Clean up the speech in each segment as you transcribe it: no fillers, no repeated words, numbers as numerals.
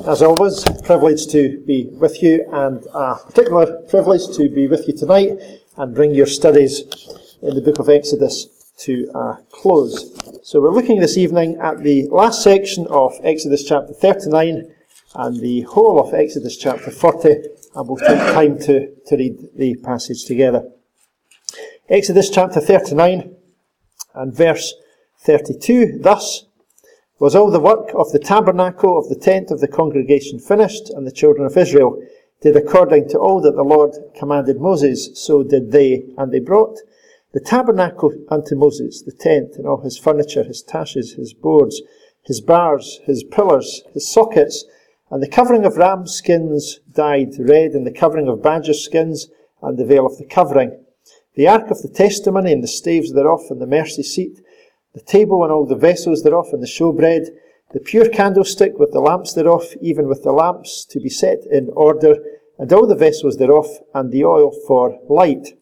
as always, privileged to be with you, and a particular privilege to be with you tonight and bring your studies in the book of Exodus to a close. So we're looking this evening at the last section of Exodus chapter 39 and the whole of Exodus chapter 40, and we'll take time to read the passage together. Exodus chapter 39 and verse 32, thus was all the work of the tabernacle of the tent of the congregation finished, and the children of Israel did according to all that the Lord commanded Moses, so did they. And they brought the tabernacle unto Moses, the tent, and all his furniture, his taches, his boards, his bars, his pillars, his sockets, and the covering of ram skins dyed red, and the covering of badger skins, and the veil of the covering, the ark of the testimony, and the staves thereof, and the mercy seat, the table and all the vessels thereof, and the showbread, the pure candlestick with the lamps thereof, even with the lamps to be set in order, and all the vessels thereof, and the oil for light,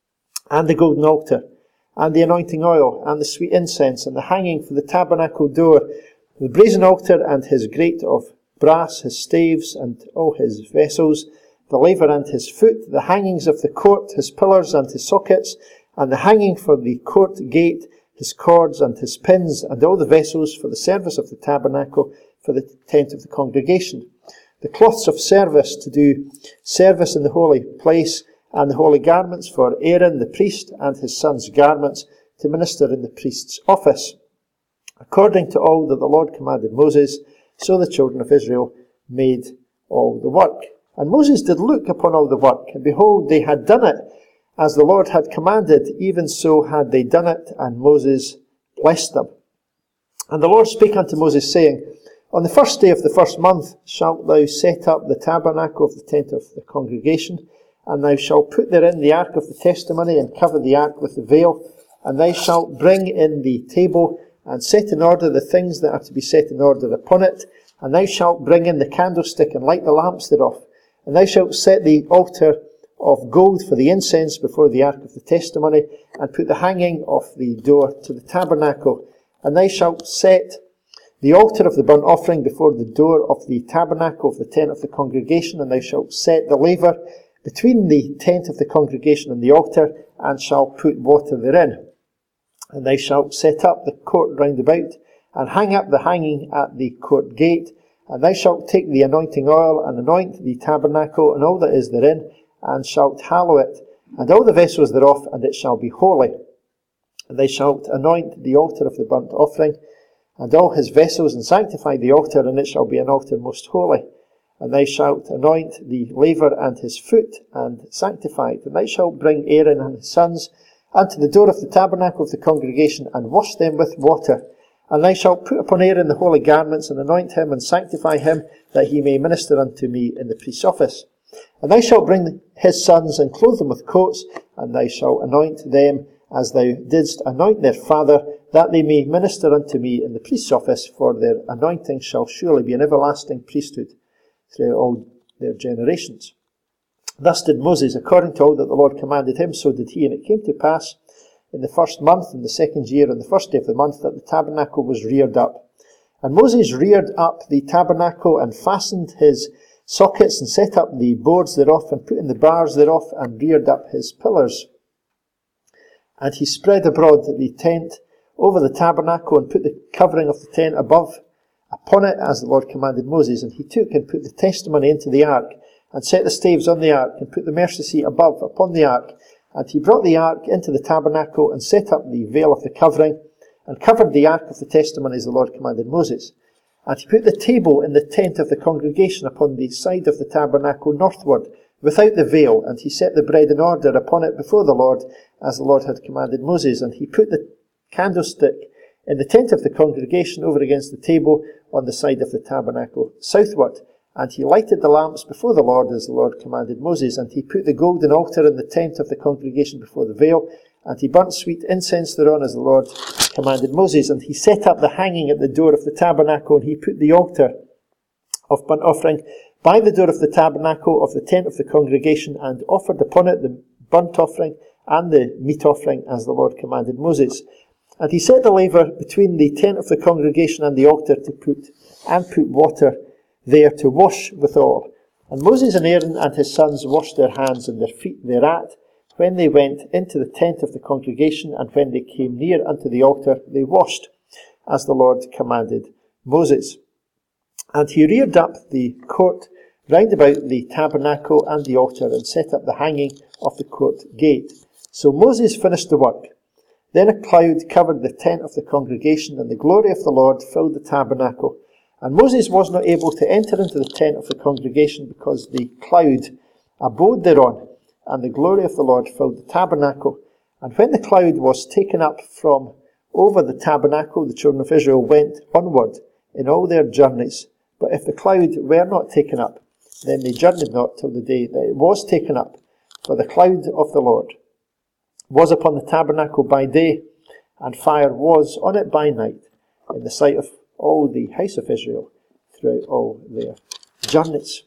and the golden altar, and the anointing oil, and the sweet incense, and the hanging for the tabernacle door, the brazen altar, and his grate of brass, his staves, and all his vessels, the laver and his foot, the hangings of the court, his pillars and his sockets, and the hanging for the court gate, his cords and his pins, and all the vessels for the service of the tabernacle, for the tent of the congregation, the cloths of service to do service in the holy place, and the holy garments for Aaron the priest and his sons' garments to minister in the priest's office, according to all that the Lord commanded Moses. So the children of Israel made all the work. And Moses did look upon all the work, and behold, they had done it as the Lord had commanded, even so had they done it, and Moses blessed them. And the Lord spake unto Moses, saying, On the first day of the first month shalt thou set up the tabernacle of the tent of the congregation, and thou shalt put therein the ark of the testimony, and cover the ark with the veil, and thou shalt bring in the table, and set in order the things that are to be set in order upon it, and thou shalt bring in the candlestick, and light the lamps thereof, and thou shalt set the altar of gold for the incense before the ark of the testimony, and put the hanging of the door to the tabernacle. And thou shalt set the altar of the burnt offering before the door of the tabernacle of the tent of the congregation, and thou shalt set the laver between the tent of the congregation and the altar, and shalt put water therein. And thou shalt set up the court round about, and hang up the hanging at the court gate. And thou shalt take the anointing oil, and anoint the tabernacle, and all that is therein, and shalt hallow it, and all the vessels thereof, and it shall be holy. And thou shalt anoint the altar of the burnt offering, and all his vessels, and sanctify the altar, and it shall be an altar most holy. And thou shalt anoint the laver and his foot, and sanctify it. And thou shalt bring Aaron and his sons unto the door of the tabernacle of the congregation, and wash them with water. And thou shalt put upon Aaron the holy garments, and anoint him, and sanctify him, that he may minister unto me in the priest's office. And thou shalt bring his sons, and clothe them with coats, and thou shalt anoint them as thou didst anoint their father, that they may minister unto me in the priest's office, for their anointing shall surely be an everlasting priesthood through all their generations. Thus did Moses, according to all that the Lord commanded him, so did he. And it came to pass in the first month, in the second year, on the first day of the month, that the tabernacle was reared up. And Moses reared up the tabernacle, and fastened his sockets, and set up the boards thereof, and put in the bars thereof, and reared up his pillars. And he spread abroad the tent over the tabernacle, and put the covering of the tent above upon it, as the Lord commanded Moses. And he took and put the testimony into the ark, and set the staves on the ark, and put the mercy seat above upon the ark. And he brought the ark into the tabernacle, and set up the veil of the covering, and covered the ark of the testimony as the Lord commanded Moses. And he put the table in the tent of the congregation upon the side of the tabernacle northward, without the veil, and he set the bread in order upon it before the Lord, as the Lord had commanded Moses. And he put the candlestick in the tent of the congregation over against the table on the side of the tabernacle southward. And he lighted the lamps before the Lord, as the Lord commanded Moses. And he put the golden altar in the tent of the congregation before the veil, and he burnt sweet incense thereon, as the Lord commanded Moses. And he set up the hanging at the door of the tabernacle, and he put the altar of burnt offering by the door of the tabernacle of the tent of the congregation, and offered upon it the burnt offering and the meat offering, as the Lord commanded Moses. And he set the laver between the tent of the congregation and the altar to put water there to wash withal. And Moses and Aaron and his sons washed their hands and their feet thereat, when they went into the tent of the congregation, and when they came near unto the altar, they washed, as the Lord commanded Moses. And he reared up the court round about the tabernacle and the altar, and set up the hanging of the court gate. So Moses finished the work. Then a cloud covered the tent of the congregation, and the glory of the Lord filled the tabernacle. And Moses was not able to enter into the tent of the congregation, because the cloud abode thereon, and the glory of the Lord filled the tabernacle. And when the cloud was taken up from over the tabernacle, the children of Israel went onward in all their journeys. But if the cloud were not taken up, then they journeyed not till the day that it was taken up. For the cloud of the Lord was upon the tabernacle by day, and fire was on it by night, in the sight of all the house of Israel throughout all their journeys.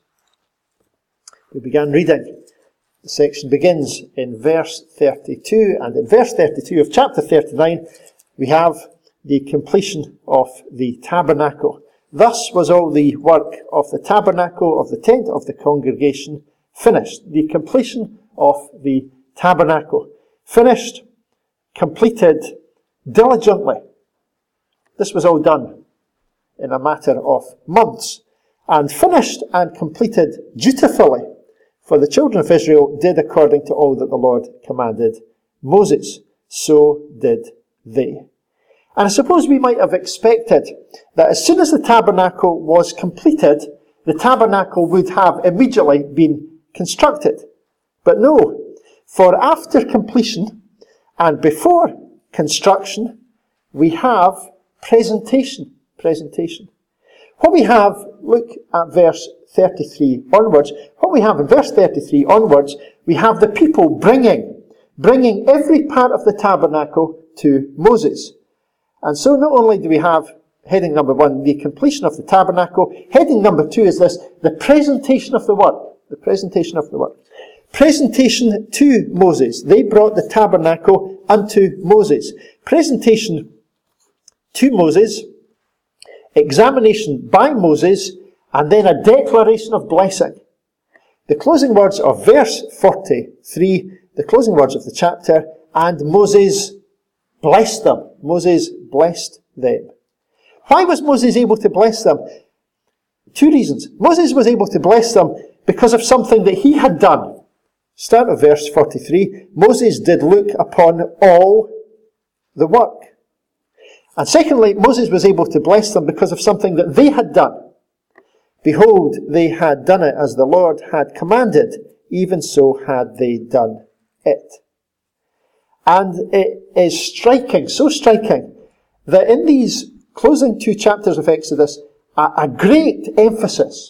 We began reading. The section begins in verse 32, and in verse 32 of chapter 39, we have the completion of the tabernacle. Thus was all the work of the tabernacle, of the tent of the congregation, finished. The completion of the tabernacle. Finished, completed, diligently. This was all done in a matter of months. And finished and completed dutifully. For the children of Israel did according to all that the Lord commanded Moses. So did they. And I suppose we might have expected that as soon as the tabernacle was completed, the tabernacle would have immediately been constructed. But no, for after completion and before construction, we have presentation. What we have, look at verse 33 onwards. What we have in verse 33 onwards, we have the people bringing every part of the tabernacle to Moses. And so not only do we have heading number 1, the completion of the tabernacle, heading number 2 is this, the presentation of the work. The presentation of the work. Presentation to Moses. They brought the tabernacle unto Moses. Presentation to Moses, examination by Moses, and then a declaration of blessing. The closing words of verse 43, the closing words of the chapter, and Moses blessed them. Moses blessed them. Why was Moses able to bless them? 2 reasons. Moses was able to bless them because of something that he had done. Start of verse 43. Moses did look upon all the work. And secondly, Moses was able to bless them because of something that they had done. Behold, they had done it as the Lord had commanded, even so had they done it. And it is striking, so striking, that in these closing 2 chapters of Exodus, a great emphasis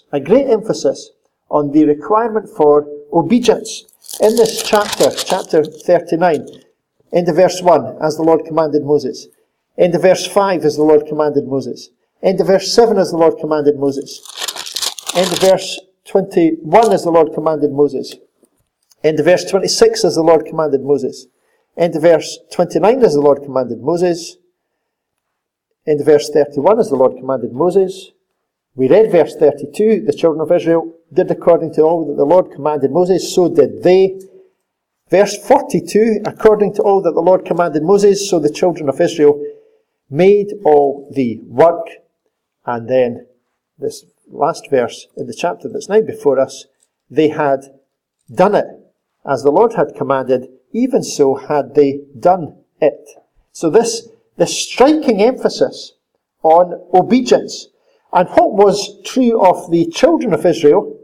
on the requirement for obedience. In this chapter 39, into verse 1, as the Lord commanded Moses. Into verse 5, as the Lord commanded Moses. Into verse 7, as the Lord commanded Moses. Into verse 21, as the Lord commanded Moses. Into verse 26, as the Lord commanded Moses. Into verse 29, as the Lord commanded Moses. Into verse 31, as the Lord commanded Moses. We read verse 32, the children of Israel did according to all that the Lord commanded Moses, so did they. Verse 42, according to all that the Lord commanded Moses, so the children of Israel made all the work. And then this last verse in the chapter that's now before us, they had done it as the Lord had commanded, even so had they done it. So this striking emphasis on obedience. And what was true of the children of Israel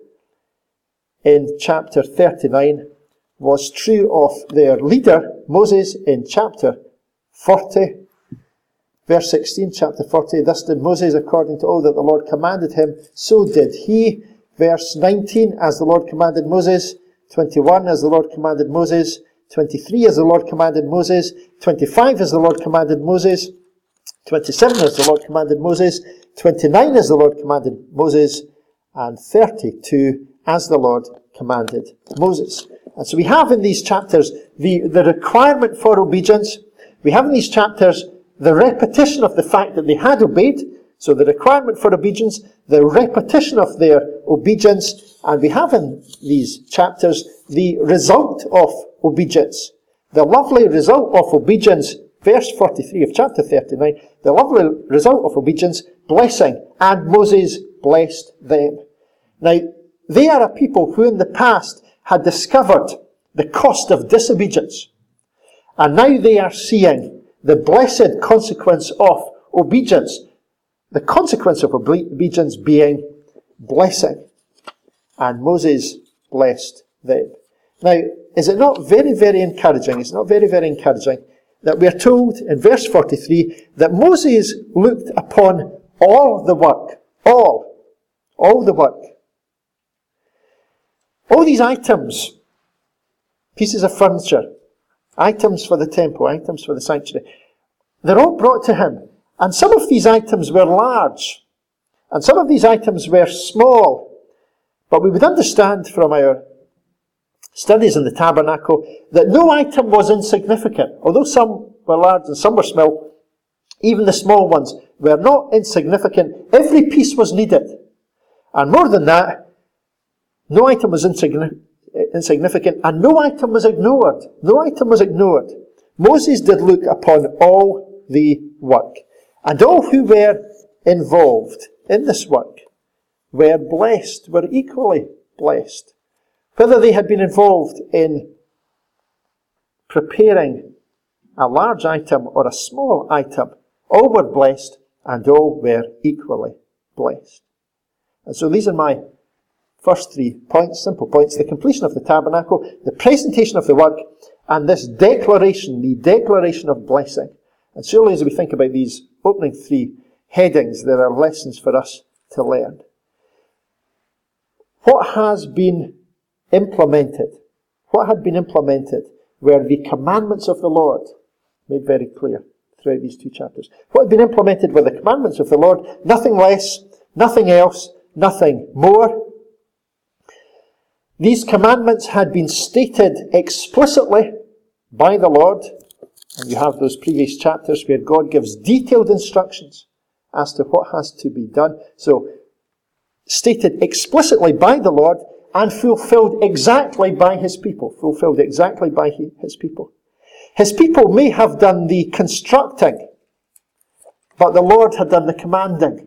in chapter 39 was true of their leader, Moses, in chapter 40. Verse 16, chapter 40, thus did Moses according to all that the Lord commanded him, so did he. Verse 19, as the Lord commanded Moses. 21, as the Lord commanded Moses. 23, as the Lord commanded Moses. 25, as the Lord commanded Moses. 27, as the Lord commanded Moses. 29, as the Lord commanded Moses. And 32, as the Lord commanded Moses. And so we have in these chapters the requirement for obedience. We have in these chapters the repetition of the fact that they had obeyed. So the requirement for obedience, the repetition of their obedience, and we have in these chapters the result of obedience. The lovely result of obedience, verse 43 of chapter 39, the lovely result of obedience, blessing, and Moses blessed them. Now, they are a people who in the past had discovered the cost of disobedience. And now they are seeing the blessed consequence of obedience. The consequence of obedience being blessing. And Moses blessed them. Now, is it not very, very encouraging? It's not very, very encouraging that we are told in verse 43 that Moses looked upon all the work. All the work. All these items, pieces of furniture, items for the temple, items for the sanctuary, they're all brought to him. And some of these items were large, and some of these items were small. But we would understand from our studies in the tabernacle that no item was insignificant. Although some were large and some were small, even the small ones were not insignificant. Every piece was needed. And more than that, no item was insignificant, and no item was ignored. No item was ignored. Moses did look upon all the work. And all who were involved in this work were blessed, were equally blessed. Whether they had been involved in preparing a large item or a small item, all were blessed and all were equally blessed. And so these are my first 3 points, simple points: the completion of the tabernacle, the presentation of the work, and this declaration, the declaration of blessing. And surely as we think about these opening 3 headings, there are lessons for us to learn. What has been implemented? What had been implemented were the commandments of the Lord, made very clear throughout these 2 chapters. What had been implemented were the commandments of the Lord, nothing less, nothing else, nothing more. These commandments had been stated explicitly by the Lord, and you have those previous chapters where God gives detailed instructions as to what has to be done. So, stated explicitly by the Lord and fulfilled exactly by His people. Fulfilled exactly by His people. His people may have done the constructing, but the Lord had done the commanding.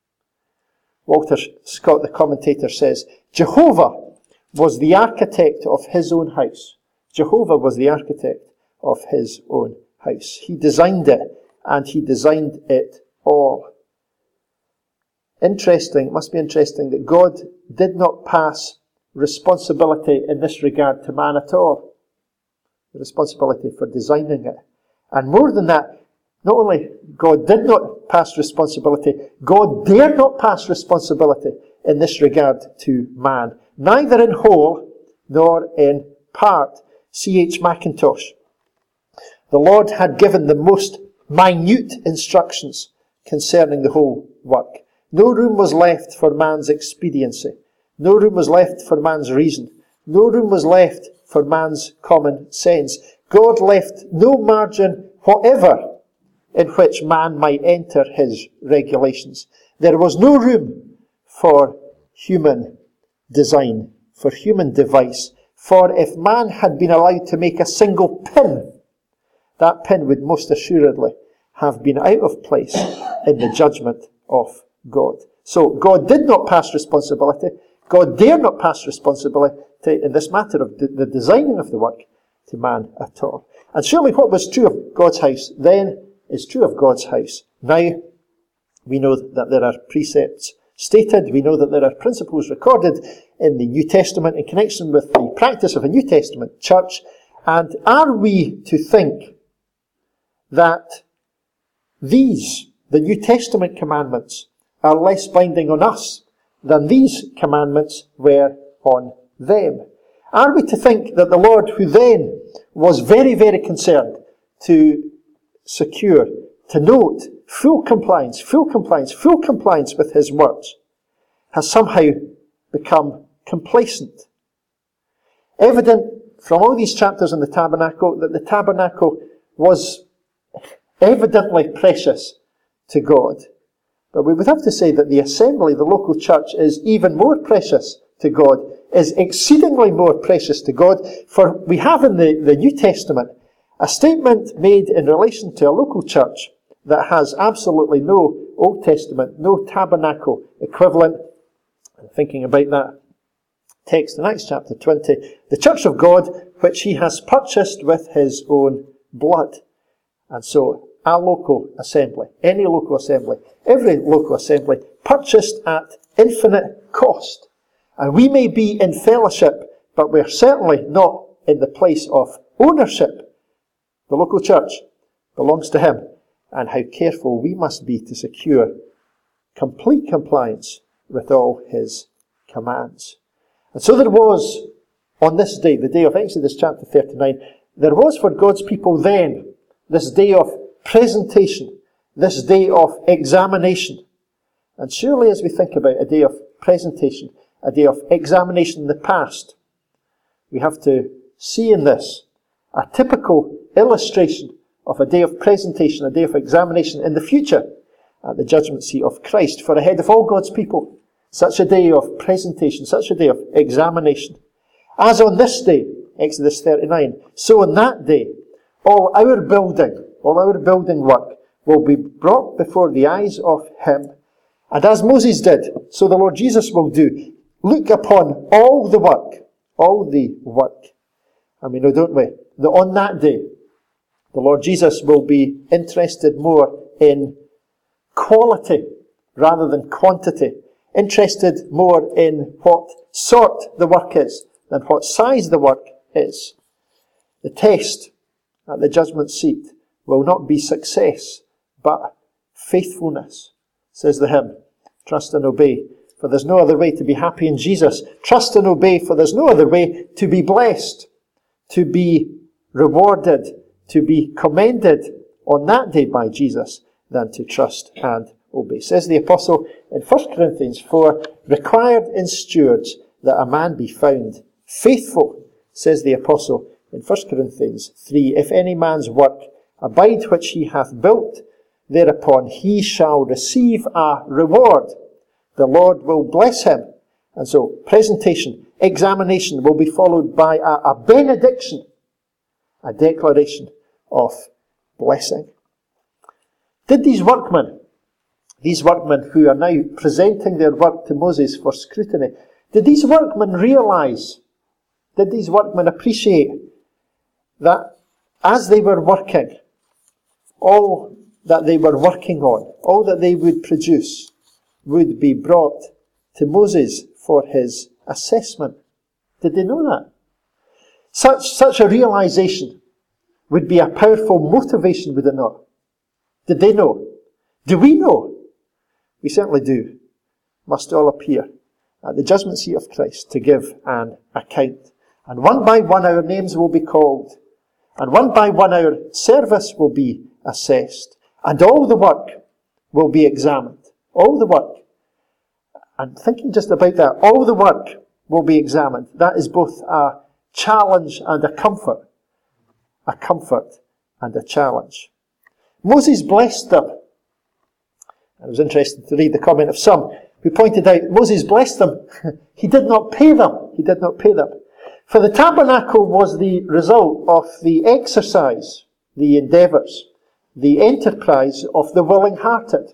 Walter Scott, the commentator, says, Jehovah was the architect of His own house. Jehovah was the architect of His own house. He designed it, and He designed it all. Interesting, it must be interesting that God did not pass responsibility in this regard to man at all. The responsibility for designing it. And more than that, not only God did not pass responsibility, God dared not pass responsibility in this regard to man. Neither in whole nor in part. C.H. Mackintosh. The Lord had given the most minute instructions concerning the whole work. No room was left for man's expediency. No room was left for man's reason. No room was left for man's common sense. God left no margin whatever in which man might enter His regulations. There was no room for human design, for human device. For if man had been allowed to make a single pin, that pin would most assuredly have been out of place in the judgment of God. So God did not pass responsibility. God dare not pass responsibility in this matter of the designing of the work to man at all. And surely what was true of God's house then is true of God's house now. We know that there are precepts stated. We know that there are principles recorded in the New Testament in connection with the practice of a New Testament church. And are we to think that these, the New Testament commandments, are less binding on us than these commandments were on them? Are we to think that the Lord, who then was very, very concerned to secure, to note full compliance with His words, has somehow become complacent? Evident from all these chapters in the tabernacle that the tabernacle was evidently precious to God. But we would have to say that the assembly, the local church, is even more precious to God, is exceedingly more precious to God. For we have in the New Testament a statement made in relation to a local church that has absolutely no Old Testament, no tabernacle equivalent. I'm thinking about that text in Acts chapter 20. The church of God, which he has purchased with his own blood. And so, a local assembly, any local assembly, every local assembly, purchased at infinite cost. And we may be in fellowship, but we're certainly not in the place of ownership. The local church belongs to him. And how careful we must be to secure complete compliance with all his commands. And so there was, on this day, the day of Exodus chapter 39, there was for God's people then, this day of presentation, this day of examination. And surely as we think about a day of presentation, a day of examination in the past, we have to see in this a typical illustration of a day of presentation, a day of examination in the future at the judgment seat of Christ for ahead of all God's people. Such a day of presentation, such a day of examination. As on this day, Exodus 39, so on that day, all our building work will be brought before the eyes of him. And as Moses did, so the Lord Jesus will do. Look upon all the work. And we know, don't we, that on that day, the Lord Jesus will be interested more in quality rather than quantity. Interested more in what sort the work is than what size the work is. The test at the judgment seat will not be success, but faithfulness, says the hymn. Trust and obey, for there's no other way to be happy in Jesus. Trust and obey, for there's no other way to be blessed, to be rewarded, to be commended on that day by Jesus than to trust and obey. Says the apostle in 1 Corinthians 4, required in stewards that a man be found faithful, says the apostle in 1 Corinthians 3, if any man's work abide which he hath built, thereupon he shall receive a reward. The Lord will bless him. And so, presentation, examination will be followed by a benediction, a declaration of blessing. Did these workmen who are now presenting their work to Moses for scrutiny, did these workmen realise, did these workmen appreciate that as they were working, all that they were working on, all that they would produce, would be brought to Moses for his assessment? Did they know that? Such a realisation would be a powerful motivation, would it not? Did they know? Do we know? We certainly do. Must all appear at the judgment seat of Christ to give an account. And one by one our names will be called. And one by one our service will be assessed. And all the work will be examined. All the work. And thinking just about that, all the work will be examined. That is both a challenge and a comfort. A comfort and a challenge. Moses blessed them. I was interested to read the comment of some who pointed out Moses blessed them. He did not pay them. He did not pay them. For the tabernacle was the result of the exercise, the endeavours, the enterprise of the willing-hearted.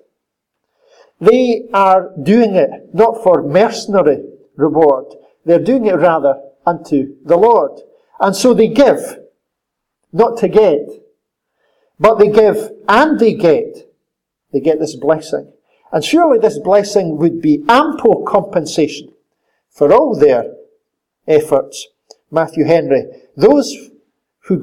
They are doing it not for mercenary reward. They're doing it rather unto the Lord. And so they give, not to get, but they give and they get. They get this blessing. And surely this blessing would be ample compensation for all their efforts. Matthew Henry, those whom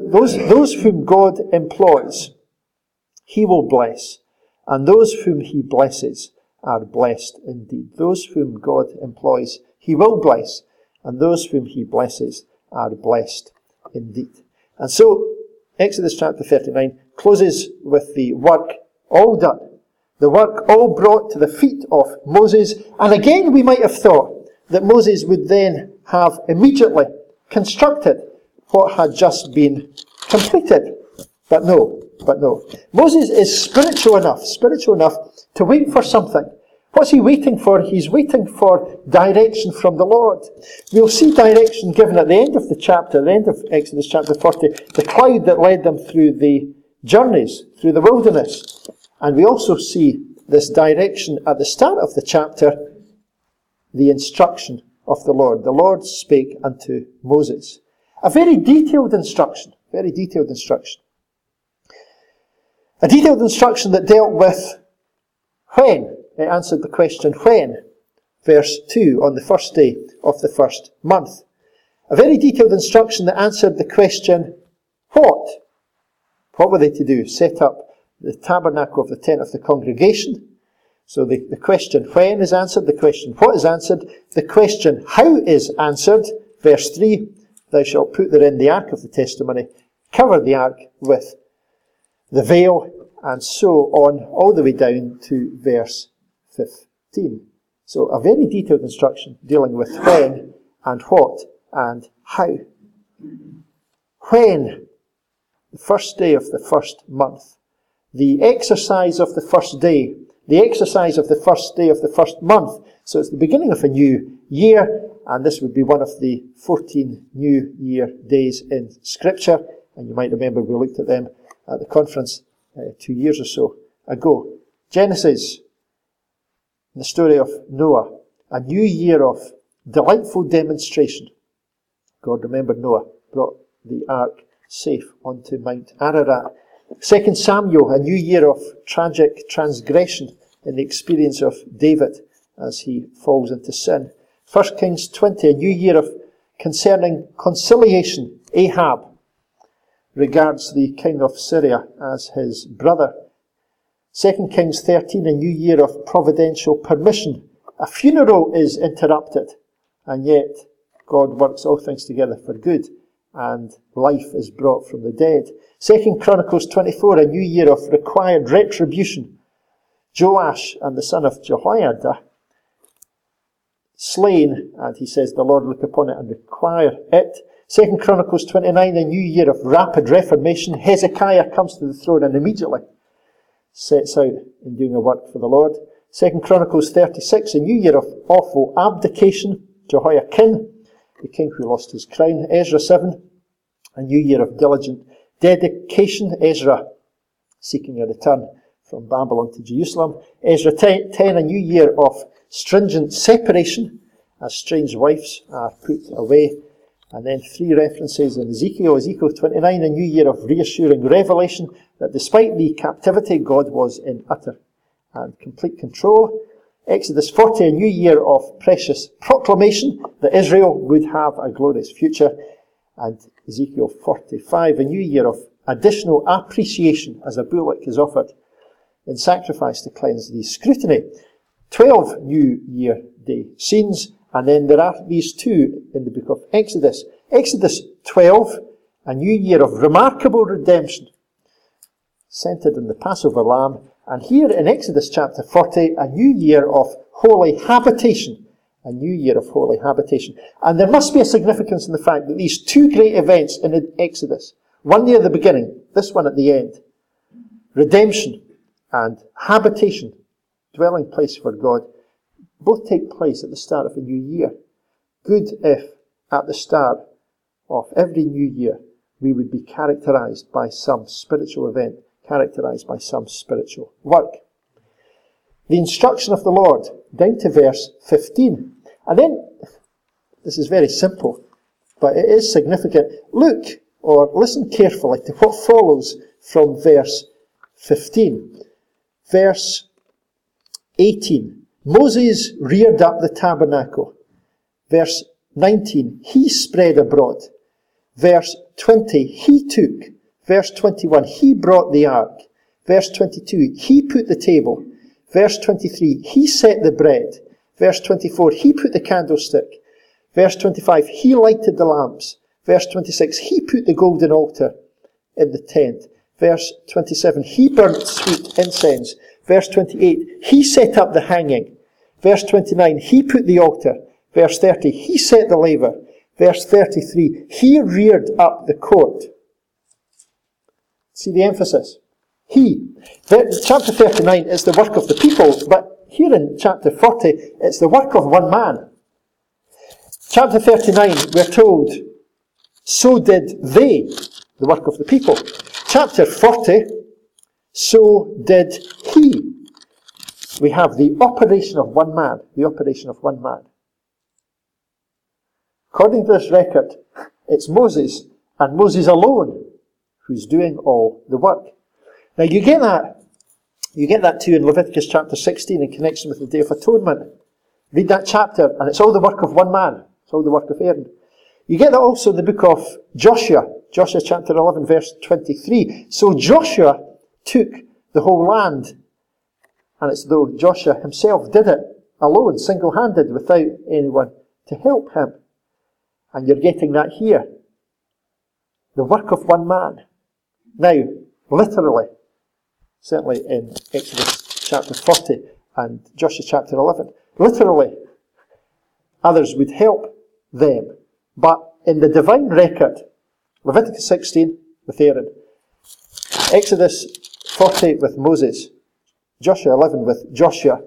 God employs, he will bless, and those whom he blesses are blessed indeed. Those whom God employs, he will bless, and those whom he blesses are blessed indeed. And so, Exodus chapter 39 closes with the work all done. The work all brought to the feet of Moses. And again we might have thought that Moses would then have immediately constructed what had just been completed. But no, But no. Moses is spiritual enough to wait for something. What's he waiting for? He's waiting for direction from the Lord. We'll see direction given at the end of the chapter, the end of Exodus chapter 40, the cloud that led them through the journeys, through the wilderness. And we also see this direction at the start of the chapter, the instruction of the Lord. The Lord spake unto Moses. A very detailed instruction, very detailed instruction. A detailed instruction that dealt with when. It answered the question, when? Verse 2, on the first day of the first month. A very detailed instruction that answered the question, what? What were they to do? Set up the tabernacle of the tent of the congregation. So the question when is answered, the question what is answered, the question how is answered. Verse 3, thou shalt put therein the ark of the testimony, cover the ark with the veil, and so on, all the way down to verse 15. So a very detailed instruction dealing with when and what and how. When? The first day of the first month. The exercise of the first day. The exercise of the first day of the first month. So it's the beginning of a new year, and this would be one of the 14 New Year days in Scripture. And you might remember we looked at them at the conference 2 years or so ago. Genesis, the story of Noah, a new year of delightful demonstration. God remembered Noah, brought the ark safe onto Mount Ararat. 2 Samuel, a new year of tragic transgression in the experience of David as he falls into sin. 1 Kings 20, a new year of concerning conciliation. Ahab regards the king of Syria as his brother. 2 Kings 13, a new year of providential permission. A funeral is interrupted, and yet God works all things together for good, and life is brought from the dead. 2 Chronicles 24, a new year of required retribution. Joash and the son of Jehoiada slain, and he says, the Lord look upon it and require it. 2 Chronicles 29, a new year of rapid reformation. Hezekiah comes to the throne and immediately sets out in doing a work for the Lord. 2 Chronicles 36, a new year of awful abdication. Jehoiakim, the king who lost his crown. Ezra 7, a new year of diligent dedication. Ezra seeking a return from Babylon to Jerusalem. Ezra 10, a new year of stringent separation as strange wives are put away. And then 3 references in Ezekiel. Ezekiel 29, a new year of reassuring revelation that despite the captivity, God was in utter and complete control. Exodus 40, a new year of precious proclamation that Israel would have a glorious future. And Ezekiel 45, a new year of additional appreciation as a bullock is offered in sacrifice to cleanse the scrutiny. 12 New Year Day scenes. And then there are these 2 in the book of Exodus. Exodus 12, a new year of remarkable redemption, centered in the Passover lamb. And here in Exodus chapter 40, a new year of holy habitation. A new year of holy habitation. And there must be a significance in the fact that these 2 great events in Exodus, one near the beginning, this one at the end, redemption and habitation, dwelling place for God, both take place at the start of a new year. Good if at the start of every new year we would be characterized by some spiritual event, characterized by some spiritual work. The instruction of the Lord, down to verse 15. And then, this is very simple, but it is significant. Look, or listen carefully to what follows from verse 15. Verse 18. Moses reared up the tabernacle. Verse 19, he spread abroad. Verse 20, he took. Verse 21, he brought the ark. Verse 22, he put the table. Verse 23, he set the bread. Verse 24, he put the candlestick. Verse 25, he lighted the lamps. Verse 26, he put the golden altar in the tent. Verse 27, he burnt sweet incense. Verse 28, he set up the hanging. Verse 29, he put the altar. Verse 30, he set the laver. Verse 33, he reared up the court. See the emphasis. he. Chapter 39 is the work of the people, but here in chapter 40, it's the work of one man. Chapter 39, we're told, so did they, the work of the people. Chapter 40, so did he. We have the operation of one man, the operation of one man. According to this record, it's Moses, and Moses alone, who's doing all the work. Now you get that too in Leviticus chapter 16 in connection with the Day of Atonement. Read that chapter, and it's all the work of one man. It's all the work of Aaron. You get that also in the book of Joshua, Joshua chapter 11, verse 23. So Joshua took the whole land, and it's though Joshua himself did it alone, single-handed, without anyone to help him. And you're getting that here. The work of one man. Now, literally, certainly in Exodus chapter 40 and Joshua chapter 11, literally, others would help them. But in the divine record, Leviticus 16 with Aaron, Exodus 40 with Moses, Joshua 11 with Joshua,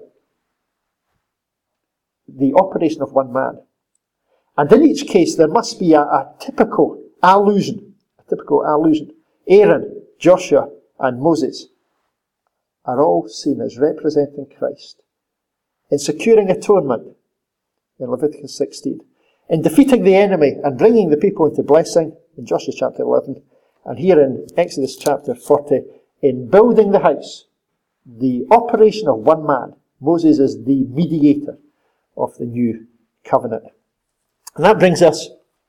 the operation of one man. And in each case, there must be a typical allusion. Aaron, Joshua, and Moses are all seen as representing Christ in securing atonement in Leviticus 16, in defeating the enemy and bringing the people into blessing in Joshua chapter 11, and here in Exodus chapter 40, in building the house, the operation of one man. Moses is the mediator of the new covenant. And that brings us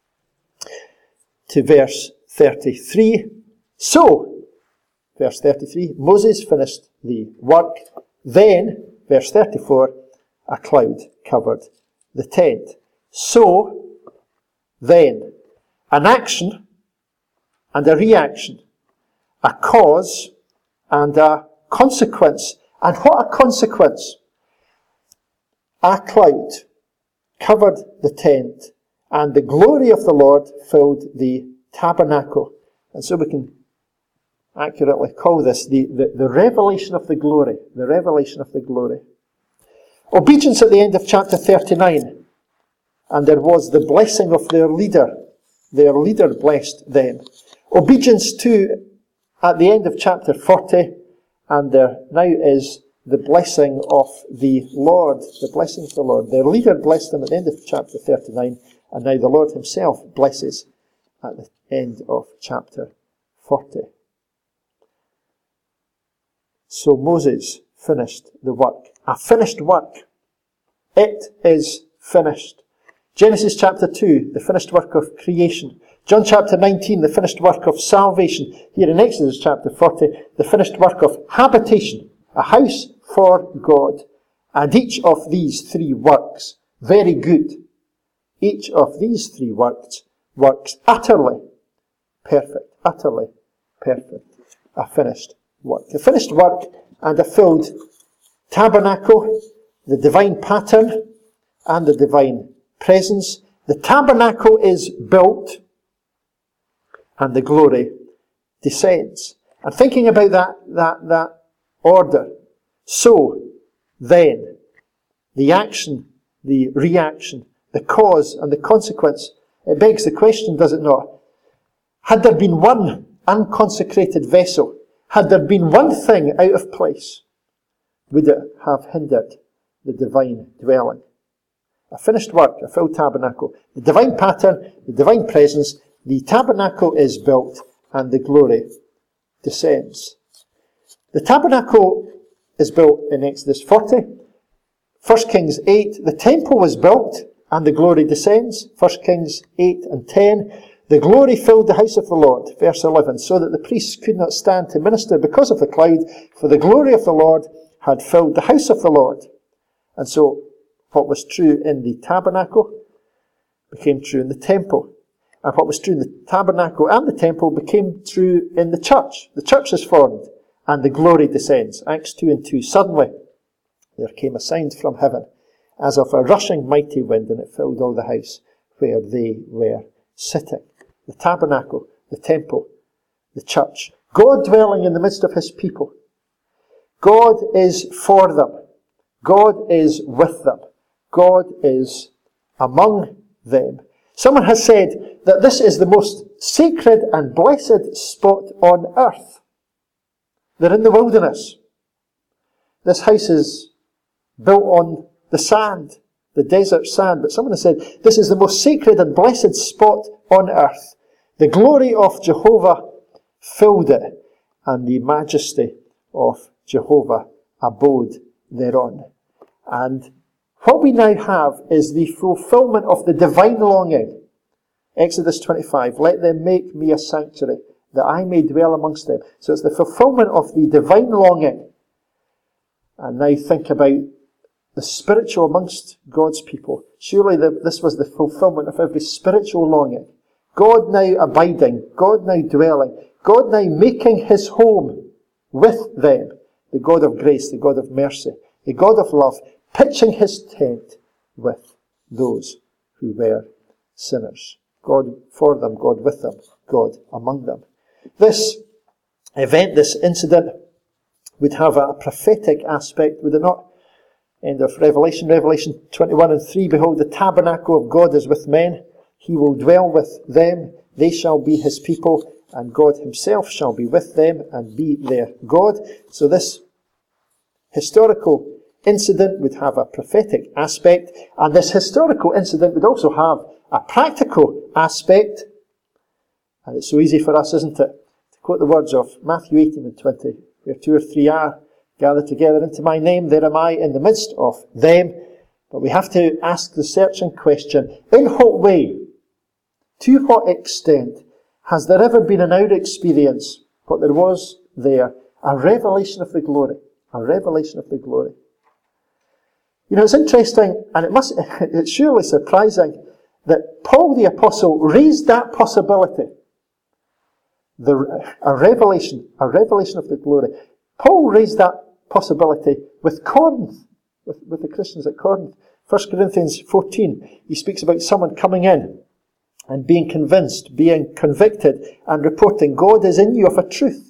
to verse 33. So, verse 33, Moses finished the work. Then, verse 34, a cloud covered the tent. So, then, an action and a reaction, a cause and a consequence. And what a consequence! A cloud covered the tent, and the glory of the Lord filled the tabernacle. And so we can accurately call this the revelation of the glory. The revelation of the glory. Obedience at the end of chapter 39. And there was the blessing of their leader. Their leader blessed them. Obedience too at the end of chapter 40. And there now is the blessing of the Lord. The blessing of the Lord. Their leader blessed them at the end of chapter 39. And now the Lord himself blesses at the end of chapter 40. So Moses finished the work. A finished work. It is finished. Genesis chapter 2, the finished work of creation. John chapter 19, the finished work of salvation. Here in Exodus chapter 40, the finished work of habitation. A house for God. And each of these three works, very good. Each of these three works utterly perfect. Utterly perfect. A finished work. A finished work and a filled tabernacle, the divine pattern and the divine presence. The tabernacle is built and the glory descends. And thinking about that order. So, then, the action, the reaction, the cause and the consequence, it begs the question, does it not? Had there been one unconsecrated vessel, had there been one thing out of place, would it have hindered the divine dwelling? A finished work, a full tabernacle, the divine pattern, the divine presence, the tabernacle is built and the glory descends. The tabernacle is built in Exodus 40. 1 Kings 8, the temple was built and the glory descends. 1 Kings 8 and 10, the glory filled the house of the Lord. Verse 11, so that the priests could not stand to minister because of the cloud, for the glory of the Lord had filled the house of the Lord. And so, what was true in the tabernacle became true in the temple. And what was true in the tabernacle and the temple became true in the church. The church is formed and the glory descends. Acts 2 and 2. Suddenly there came a sound from heaven as of a rushing mighty wind, and it filled all the house where they were sitting. The tabernacle, the temple, the church. God dwelling in the midst of his people. God is for them. God is with them. God is among them. Someone has said that this is the most sacred and blessed spot on earth. They're in the wilderness. This house is built on the sand, the desert sand. But someone has said, this is the most sacred and blessed spot on earth. The glory of Jehovah filled it, and the majesty of Jehovah abode thereon. And what we now have is the fulfillment of the divine longing. Exodus 25, let them make me a sanctuary, that I may dwell amongst them. So it's the fulfillment of the divine longing. And now think about the spiritual amongst God's people. Surely this was the fulfillment of every spiritual longing. God now abiding, God now dwelling, God now making his home with them. The God of grace, the God of mercy, the God of love, pitching his tent with those who were sinners. God for them, God with them, God among them. This event, this incident, would have a prophetic aspect, would it not? End of Revelation 21 and 3, behold, the tabernacle of God is with men. He will dwell with them. They shall be his people, and God himself shall be with them and be their God. So this historical incident would have a prophetic aspect, and this historical incident would also have a practical aspect. And it's so easy for us, isn't it, to quote the words of Matthew 18 and 20, where 2 or 3 are gathered together into my name, there am I in the midst of them. But we have to ask the searching question, in what way, to what extent, has there ever been in our experience, what there was there, a revelation of the glory? A revelation of the glory. You know, it's interesting, and it's surely surprising, that Paul the Apostle raised that possibility. A revelation of the glory. Paul raised that possibility with Corinth, with the Christians at Corinth. 1 Corinthians 14, he speaks about someone coming in and being convinced, being convicted, and reporting, God is in you of a truth.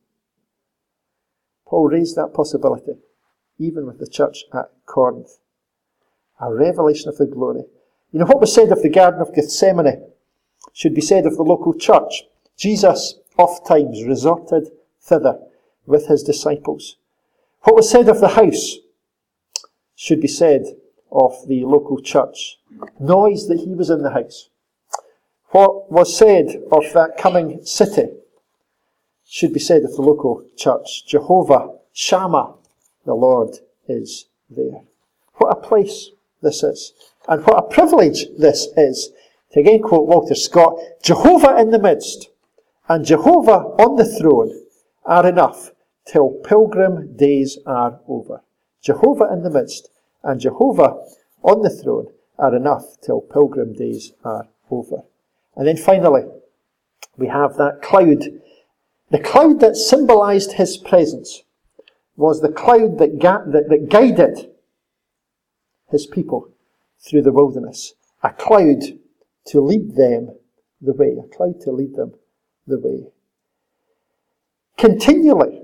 Paul raised that possibility, even with the church at Corinth. A revelation of the glory. You know, what was said of the Garden of Gethsemane should be said of the local church. Jesus oft times resorted thither with his disciples. What was said of the house should be said of the local church. Noise that he was in the house. What was said of that coming city should be said of the local church. Jehovah Shammah, the Lord is there. What a place this is. And what a privilege this is. To again quote Walter Scott, Jehovah in the midst and Jehovah on the throne are enough till pilgrim days are over. Jehovah in the midst and Jehovah on the throne are enough till pilgrim days are over. And then finally, we have that cloud. The cloud that symbolised his presence was the cloud that guided his people through the wilderness. A cloud to lead them the way. A cloud to lead them the way. Continually,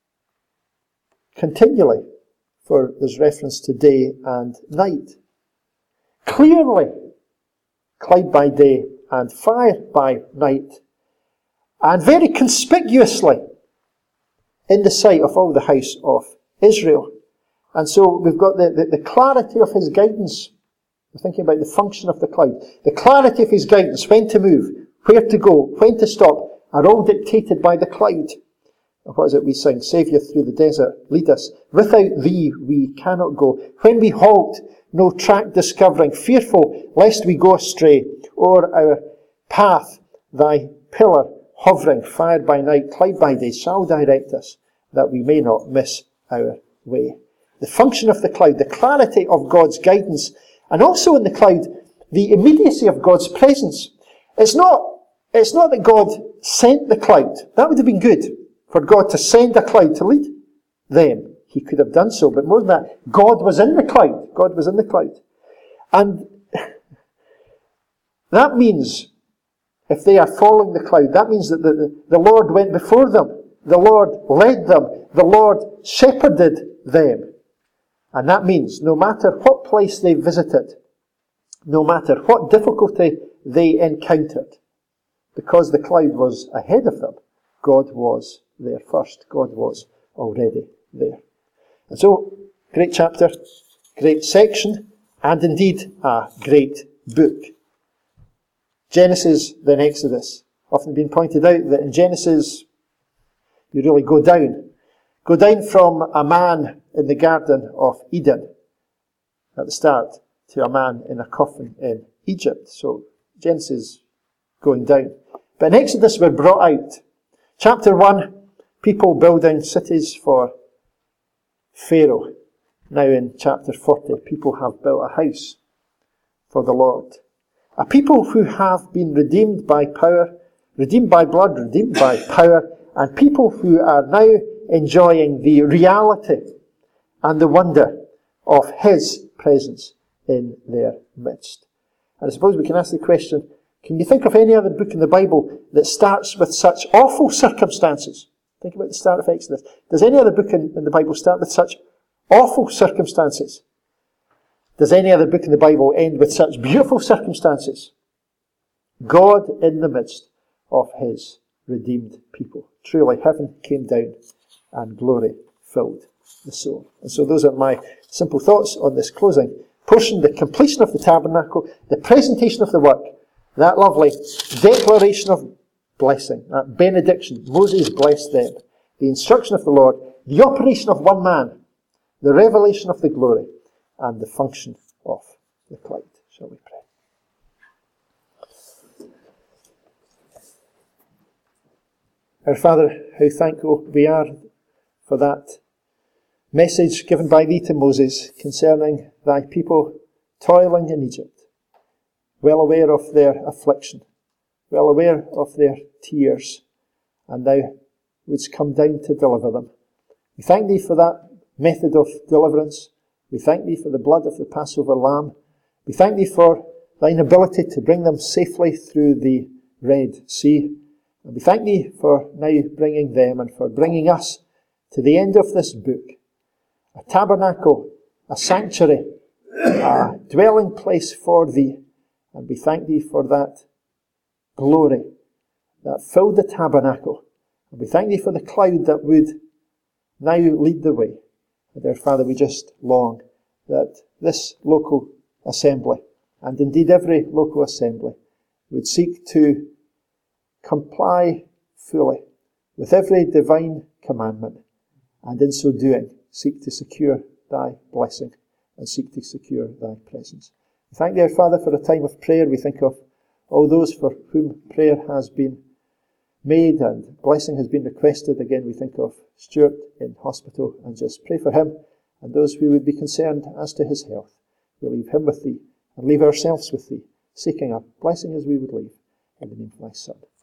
for there's reference to day and night. Clearly, cloud by day and fire by night. And very conspicuously in the sight of all the house of Israel. And so we've got the clarity of his guidance. We're thinking about the function of the cloud. The clarity of his guidance, when to move, where to go, when to stop, are all dictated by the cloud. What is it we sing? Saviour through the desert, lead us. Without thee we cannot go. When we halt, no track discovering, fearful lest we go astray, o'er our path thy pillar hovering, fire by night, cloud by day, shall direct us, that we may not miss our way. The function of the cloud, the clarity of God's guidance, and also in the cloud, the immediacy of God's presence. It's not that God sent the cloud. That would have been good, for God to send a cloud to lead them. He could have done so, but more than that, God was in the cloud. God was in the cloud. And that means, if they are following the cloud, that means that the Lord went before them. The Lord led them. The Lord shepherded them. And that means no matter what place they visited, no matter what difficulty they encountered, because the cloud was ahead of them, God was there first. God was already there. And so, great chapter, great section, and indeed a great book. Genesis, then Exodus. Often been pointed out that in Genesis, you really go down. Go down from a man in the Garden of Eden at the start to a man in a coffin in Egypt. So Genesis going down. But in Exodus we're brought out. Chapter 1, people building cities for Pharaoh. Now in chapter 40, people have built a house for the Lord. A people who have been redeemed by power, redeemed by blood, redeemed by power, and people who are now enjoying the reality and the wonder of His presence in their midst. And I suppose we can ask the question, can you think of any other book in the Bible that starts with such awful circumstances? Think about the start of Exodus. Does any other book in the Bible start with such awful circumstances? Does any other book in the Bible end with such beautiful circumstances? God in the midst of His redeemed people. Truly, heaven came down and glory filled the soul. And so those are my simple thoughts on this closing portion, the completion of the tabernacle, the presentation of the work, that lovely declaration of blessing, that benediction. Moses blessed them. The instruction of the Lord, the operation of one man, the revelation of the glory, and the function of the cloud. Shall we pray? Our Father, how thankful we are for that message given by Thee to Moses concerning Thy people toiling in Egypt, well aware of their affliction, well aware of their tears, and Thou wouldst come down to deliver them. We thank Thee for that method of deliverance. We thank Thee for the blood of the Passover lamb. We thank Thee for Thine ability to bring them safely through the Red Sea. And we thank Thee for now bringing them and for bringing us to the end of this book. A tabernacle, a sanctuary, a dwelling place for Thee. And we thank Thee for that glory that filled the tabernacle. And we thank Thee for the cloud that would now lead the way. And dear Father, we just long that this local assembly, and indeed every local assembly, would seek to comply fully with every divine commandment, and in so doing, seek to secure Thy blessing and seek to secure Thy presence. We thank Thee, our Father, for a time of prayer. We think of all those for whom prayer has been made and blessing has been requested. Again, we think of Stuart in hospital and just pray for him and those who would be concerned as to his health. We leave him with Thee and leave ourselves with Thee, seeking a blessing as we would leave in the name of Thy Son.